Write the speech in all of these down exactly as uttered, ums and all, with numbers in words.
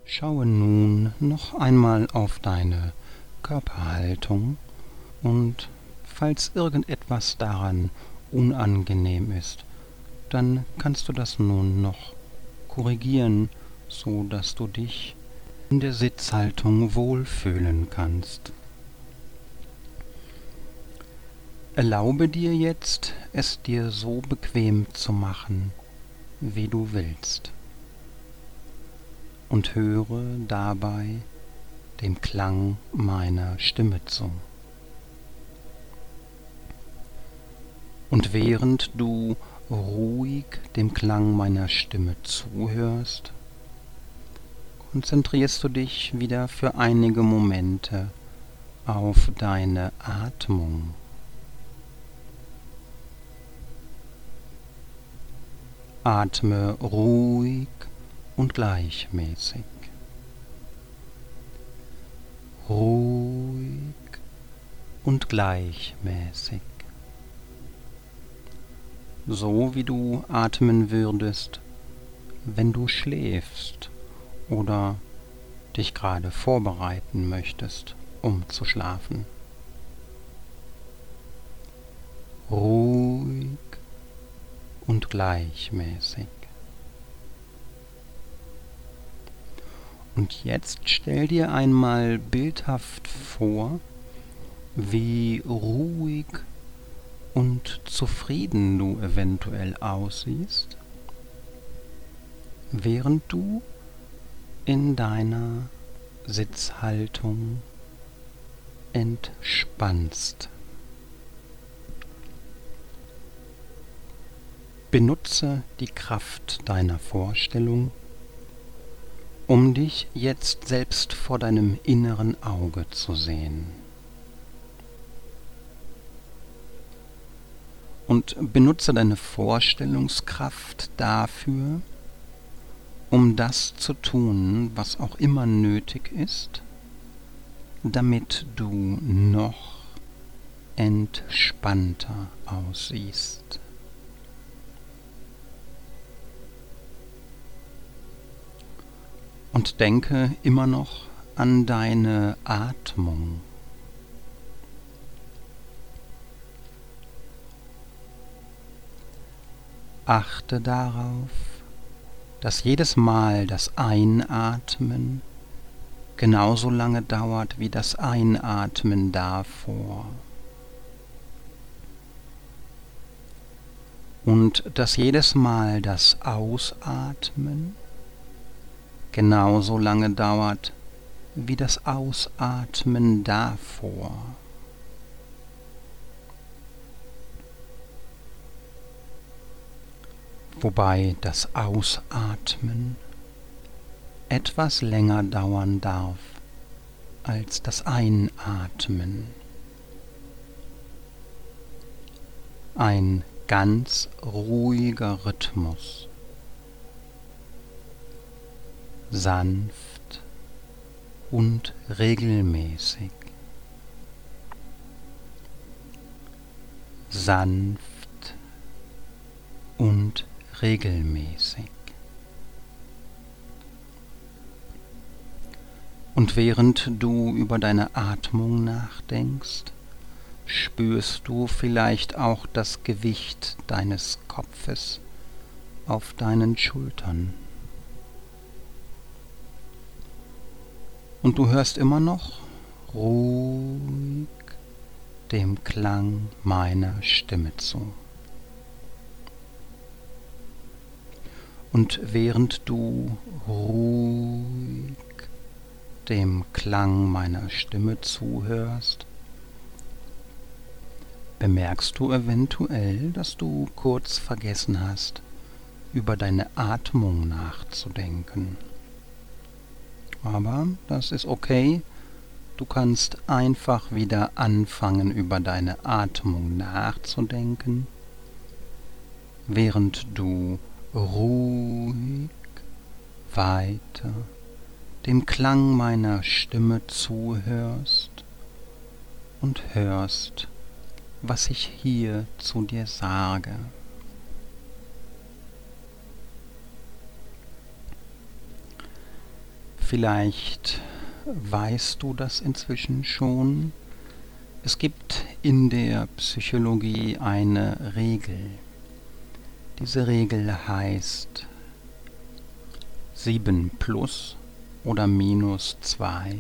Schaue nun noch einmal auf deine Körperhaltung und falls irgendetwas daran unangenehm ist, dann kannst du das nun noch korrigieren, so dass du dich in der Sitzhaltung wohlfühlen kannst. Erlaube dir jetzt, es dir so bequem zu machen, wie du willst, und höre dabei dem Klang meiner Stimme zu. Und während du ruhig dem Klang meiner Stimme zuhörst, konzentrierst du dich wieder für einige Momente auf deine Atmung. Atme ruhig und gleichmäßig. Ruhig und gleichmäßig. So wie du atmen würdest, wenn du schläfst oder dich gerade vorbereiten möchtest, um zu schlafen. Ruhig und gleichmäßig. Und jetzt stell dir einmal bildhaft vor, wie ruhig und zufrieden du eventuell aussiehst, während du in deiner Sitzhaltung entspannst. Benutze die Kraft deiner Vorstellung, um dich jetzt selbst vor deinem inneren Auge zu sehen. Und benutze deine Vorstellungskraft dafür, um das zu tun, was auch immer nötig ist, damit du noch entspannter aussiehst. Und denke immer noch an deine Atmung. Achte darauf, dass jedes Mal das Einatmen genauso lange dauert wie das Einatmen davor. Und dass jedes Mal das Ausatmen genauso lange dauert wie das Ausatmen davor. Wobei das Ausatmen etwas länger dauern darf als das Einatmen. Ein ganz ruhiger Rhythmus. Sanft und regelmäßig. Sanft und regelmäßig. Und während du über deine Atmung nachdenkst, spürst du vielleicht auch das Gewicht deines Kopfes auf deinen Schultern. Und du hörst immer noch ruhig dem Klang meiner Stimme zu. Und während du ruhig dem Klang meiner Stimme zuhörst, bemerkst du eventuell, dass du kurz vergessen hast, über deine Atmung nachzudenken. Aber das ist okay, du kannst einfach wieder anfangen, über deine Atmung nachzudenken, während du ruhig weiter dem Klang meiner Stimme zuhörst und hörst, was ich hier zu dir sage. Vielleicht weißt du das inzwischen schon. Es gibt in der Psychologie eine Regel. Diese Regel heißt sieben plus oder minus zwei.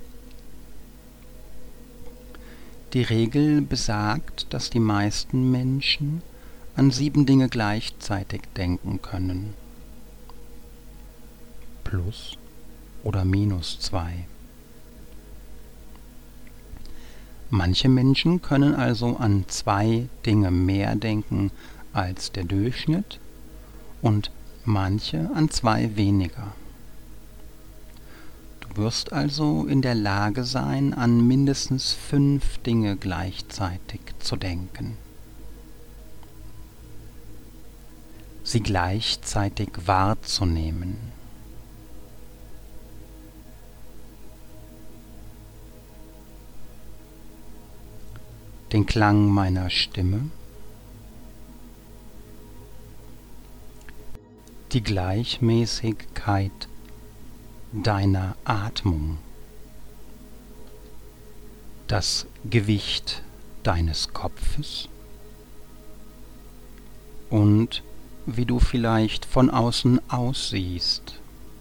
Die Regel besagt, dass die meisten Menschen an sieben Dinge gleichzeitig denken können. Plus oder minus zwei. Manche Menschen können also an zwei Dinge mehr denken als der Durchschnitt und manche an zwei weniger. Du wirst also in der Lage sein, an mindestens fünf Dinge gleichzeitig zu denken. Sie gleichzeitig wahrzunehmen. Den Klang meiner Stimme, die Gleichmäßigkeit deiner Atmung, das Gewicht deines Kopfes und wie du vielleicht von außen aussiehst.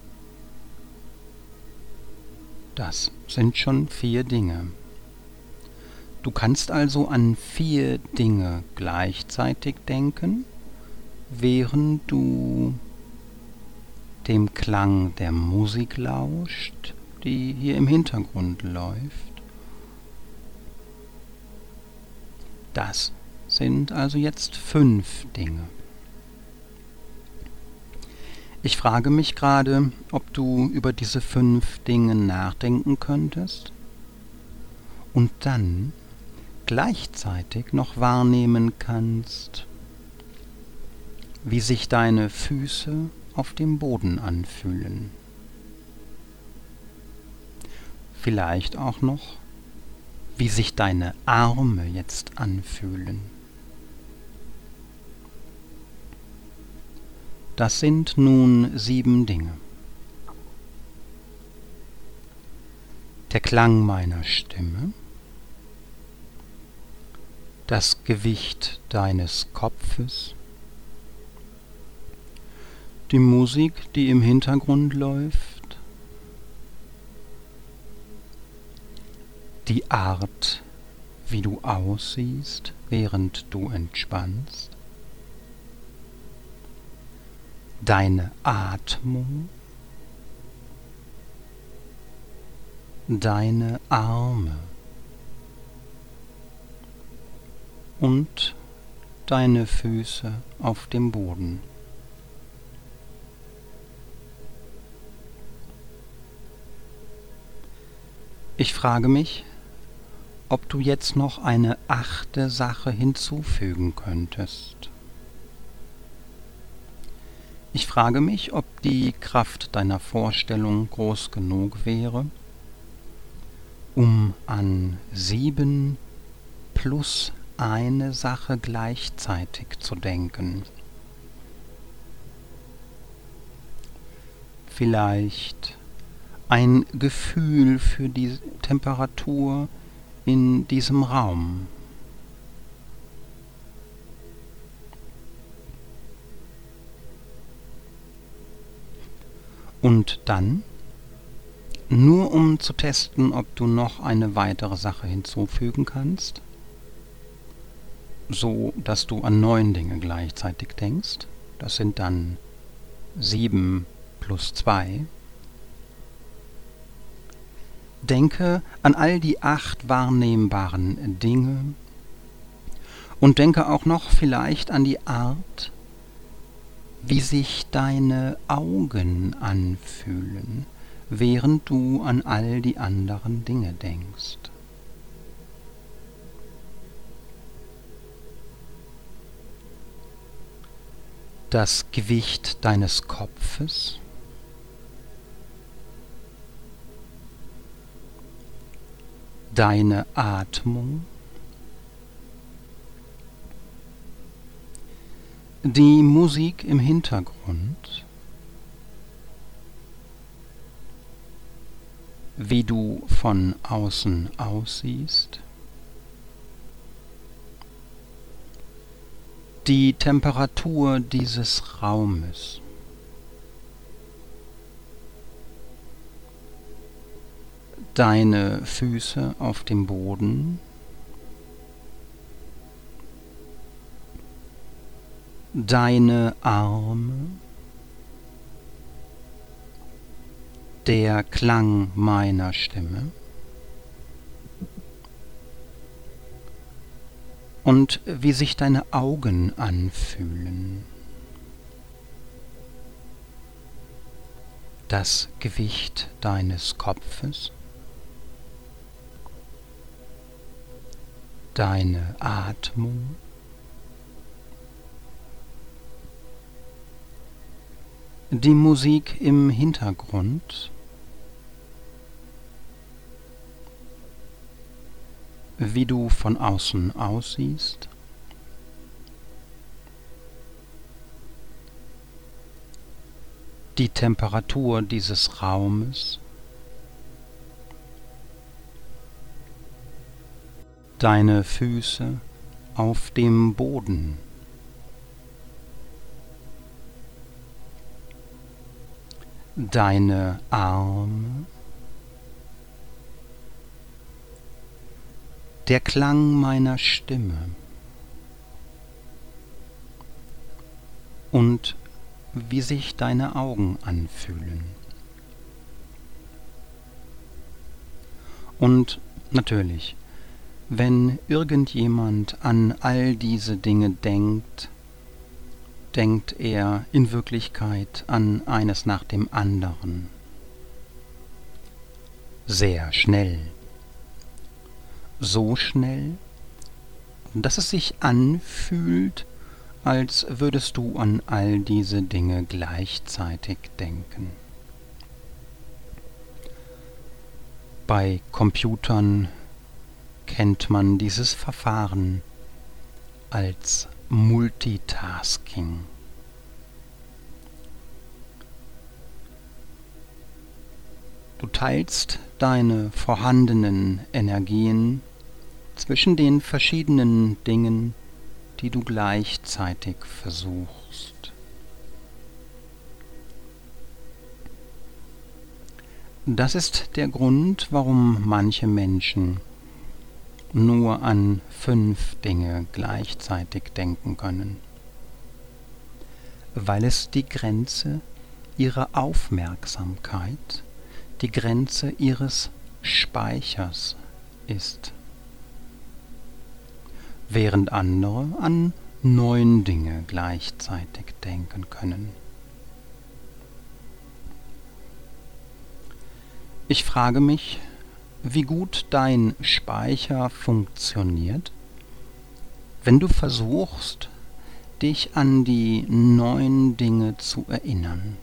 Das sind schon vier Dinge. Du kannst also an vier Dinge gleichzeitig denken, während du dem Klang der Musik lauscht, die hier im Hintergrund läuft. Das sind also jetzt fünf Dinge. Ich frage mich gerade, ob du über diese fünf Dinge nachdenken könntest und dann gleichzeitig noch wahrnehmen kannst, wie sich deine Füße auf dem Boden anfühlen. Vielleicht auch noch, wie sich deine Arme jetzt anfühlen. Das sind nun sieben Dinge. Der Klang meiner Stimme, das Gewicht deines Kopfes, die Musik, die im Hintergrund läuft, die Art, wie du aussiehst, während du entspannst, deine Atmung, deine Arme und deine Füße auf dem Boden. Ich frage mich, ob du jetzt noch eine achte Sache hinzufügen könntest. Ich frage mich, ob die Kraft deiner Vorstellung groß genug wäre, um an sieben plus eine Sache gleichzeitig zu denken. Vielleicht ein Gefühl für die Temperatur in diesem Raum. Und dann, nur um zu testen, ob du noch eine weitere Sache hinzufügen kannst, so dass du an neun Dinge gleichzeitig denkst, das sind dann sieben plus zwei, denke an all die acht wahrnehmbaren Dinge und denke auch noch vielleicht an die Art, wie sich deine Augen anfühlen, während du an all die anderen Dinge denkst. Das Gewicht deines Kopfes, deine Atmung, die Musik im Hintergrund wie du von außen aussiehst, die Temperatur dieses Raumes, deine Füße auf dem Boden, deine Arme, der Klang meiner Stimme und wie sich deine Augen anfühlen, das Gewicht deines Kopfes, deine Atmung, die Musik im Hintergrund, wie du von außen aussiehst, die Temperatur dieses Raumes, deine Füße auf dem Boden, deine Arme, der Klang meiner Stimme und wie sich deine Augen anfühlen. Und natürlich, wenn irgendjemand an all diese Dinge denkt, denkt er in Wirklichkeit an eines nach dem anderen. Sehr schnell. So schnell, dass es sich anfühlt, als würdest du an all diese Dinge gleichzeitig denken. Bei Computern kennt man dieses Verfahren als Multitasking. Du teilst deine vorhandenen Energien zwischen den verschiedenen Dingen, die du gleichzeitig versuchst. Das ist der Grund, warum manche Menschen nur an fünf Dinge gleichzeitig denken können, weil es die Grenze ihrer Aufmerksamkeit, die Grenze ihres Speichers ist, während andere an neun Dinge gleichzeitig denken können. Ich frage mich, wie gut dein Speicher funktioniert, wenn du versuchst, dich an die neun Dinge zu erinnern.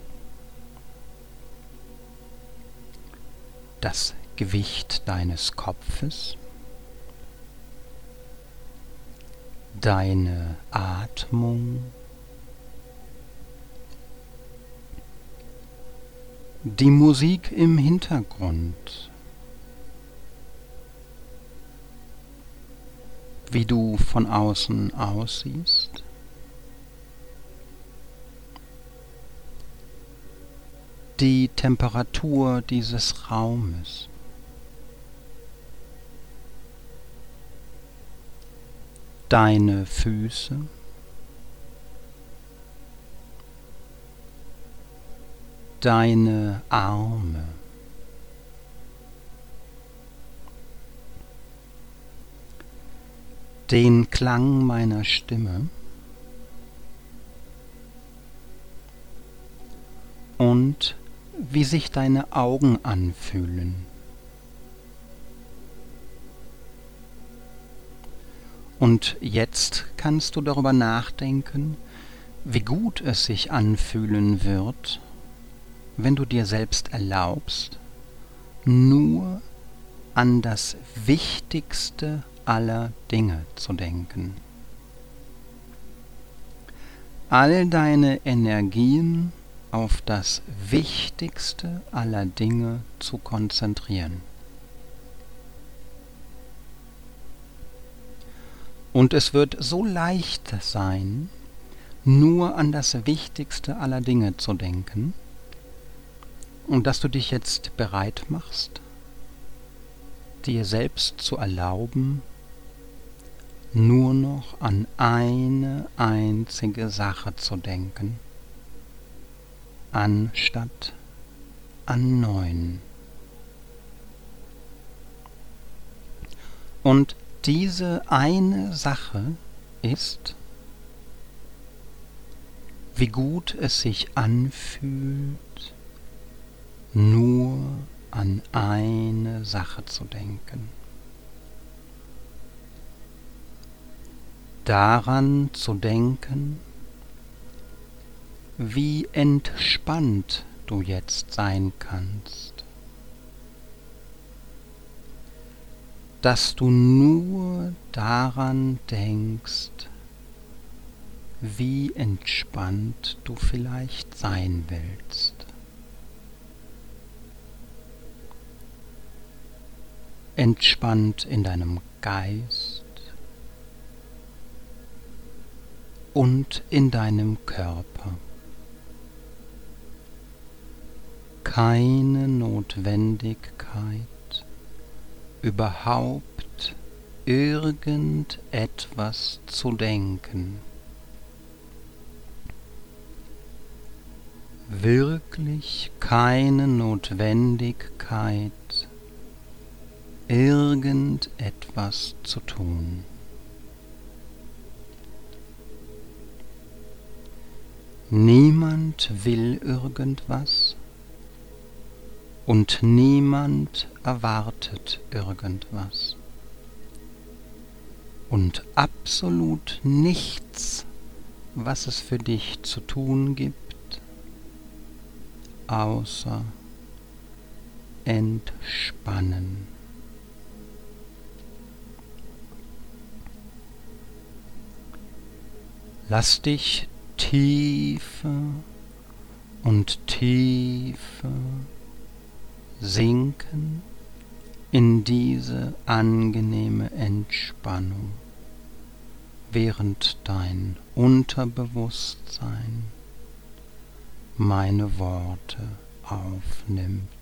Das Gewicht deines Kopfes, deine Atmung, die Musik im Hintergrund, wie du von außen aussiehst, die Temperatur dieses Raumes, deine Füße, deine Arme, den Klang meiner Stimme und wie sich deine Augen anfühlen. Und jetzt kannst du darüber nachdenken, wie gut es sich anfühlen wird, wenn du dir selbst erlaubst, nur an das Wichtigste aller Dinge zu denken. All deine Energien auf das Wichtigste aller Dinge zu konzentrieren. Und es wird so leicht sein, nur an das Wichtigste aller Dinge zu denken, und dass du dich jetzt bereit machst, dir selbst zu erlauben, nur noch an eine einzige Sache zu denken, anstatt an neun. Und diese eine Sache ist, wie gut es sich anfühlt, nur an eine Sache zu denken. Daran zu denken, wie entspannt du jetzt sein kannst. Dass du nur daran denkst, wie entspannt du vielleicht sein willst. Entspannt in deinem Geist und in deinem Körper. Keine Notwendigkeit, überhaupt irgendetwas zu denken. Wirklich keine Notwendigkeit, irgendetwas zu tun. Niemand will irgendwas und niemand erwartet irgendwas. Und absolut nichts, was es für dich zu tun gibt, außer entspannen. Lass dich tiefer und tiefer sinken in diese angenehme Entspannung, während dein Unterbewusstsein meine Worte aufnimmt.